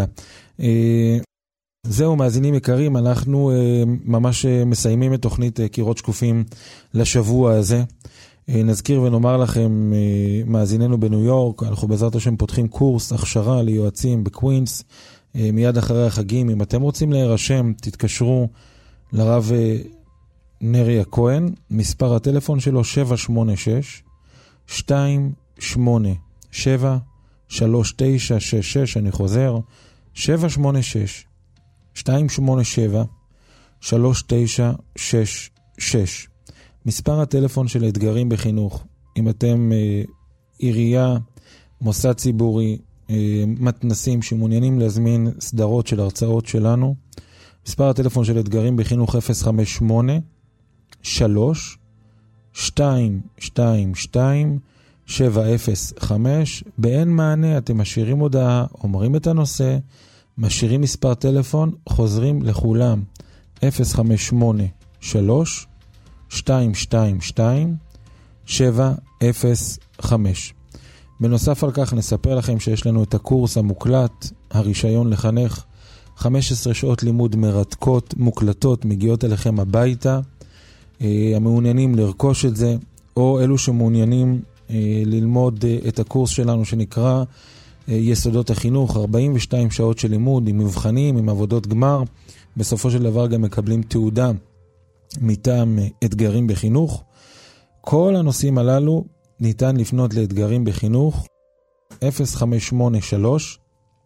זהו, מאזינים יקרים, אנחנו ממש מסיימים את תוכנית קירות שקופים לשבוע הזה. נזכיר ונאמר לכם, מאזיננו בניו יורק, אנחנו בעזרת השם פותחים קורס הכשרה ליועצים בקווינס, מיד אחרי החגים. אם אתם רוצים להירשם, תתקשרו לרב נרי הכהן, מספר הטלפון שלו 786-287-3966, אני חוזר, 786-287-3966, מספר הטלפון של אתגרים בחינוך. אם אתם עירייה, מוסד ציבורי, מתנסים שמעוניינים להזמין סדרות של הרצאות שלנו, מספר הטלפון של אתגרים בחינוך 058-3-222-705. באין מענה אתם משאירים הודעה, אומרים את הנושא, משאירים מספר טלפון, חוזרים לכולם 058-3-222-705. בנוסף על כך נספר לכם שיש לנו את הקורס המוקלט, הרישיון לחנך, 15 שעות לימוד מרתקות, מוקלטות, מגיעות אליכם הביתה. המעוניינים לרכוש את זה, או אלו שמעוניינים ללמוד את הקורס שלנו שנקרא יסודות החינוך, 42 שעות של לימוד עם מבחנים, עם עבודות גמר. בסופו של דבר גם מקבלים תעודה מטעם אתגרים בחינוך. כל הנושאים הללו ניתן לפנות לאתגרים בחינוך 0583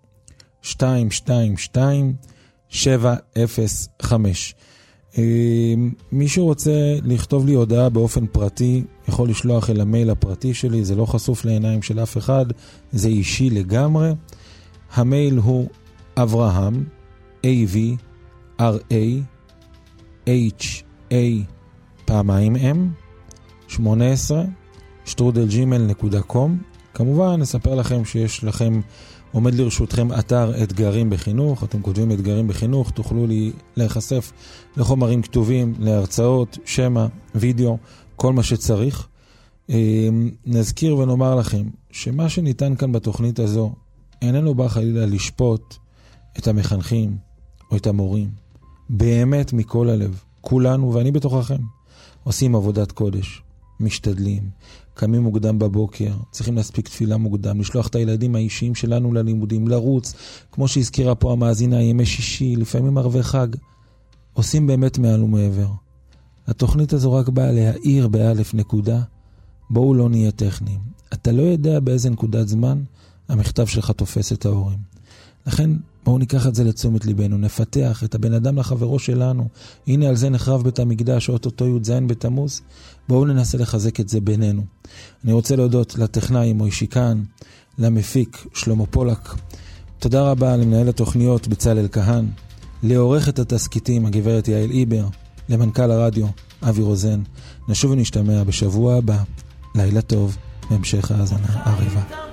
מי שרוצה לכתוב לי הודעה באופן פרטי יכול לשלוח אל המייל הפרטי שלי, זה לא חשוף לעיניים של אף אחד, זה אישי לגמרי. המייל הוא אברהם, avraham@18 כמובן נספר לכם שיש לכם, עומד לרשותכם אתר אתגרים בחינוך, אתם כותבים אתגרים בחינוך, תוכלו להיחשף לחומרים כתובים, להרצאות, שמע, וידאו, כל מה שצריך. נזכיר ונאמר לכם שמה שניתן כאן בתוכנית הזו איננו בא חלילה לשפוט את המחנכים או את המורים. באמת מכל הלב, כולנו ואני בתוככם עושים עבודת קודש, משתדלים, קמים מוקדם בבוקר, צריכים להספיק תפילה מוקדם, לשלוח את הילדים האישיים שלנו ללימודים, לרוץ, כמו שהזכירה פה המאזינה, ימי שישי, לפעמים ערבי חג, עושים באמת מעל ומעבר. התוכנית הזו רק באה להעיר באלף נקודה, בואו לא נהיה טכניים. אתה לא יודע באיזה נקודת זמן המכתב שלך תופס את ההורים. לכן בואו ניקח את זה לתשומת ליבנו, נפתח את הבן אדם לחברו שלנו. הנה על זה נחרב בית המקדש, אותו י"ז בתמוז. בואו ננסה לחזק את זה בינינו. אני רוצה להודות לטכנאי מוישי כאן, למפיק שלמה פולק. תודה רבה למנהל התוכניות בצלאל כהן, לעורכת התסקיטים הגברת יעל איבר, למנכ"ל הרדיו אבי רוזן. נשוב ונשתמע בשבוע הבא. לילה טוב, בהמשך האזנה ערבה.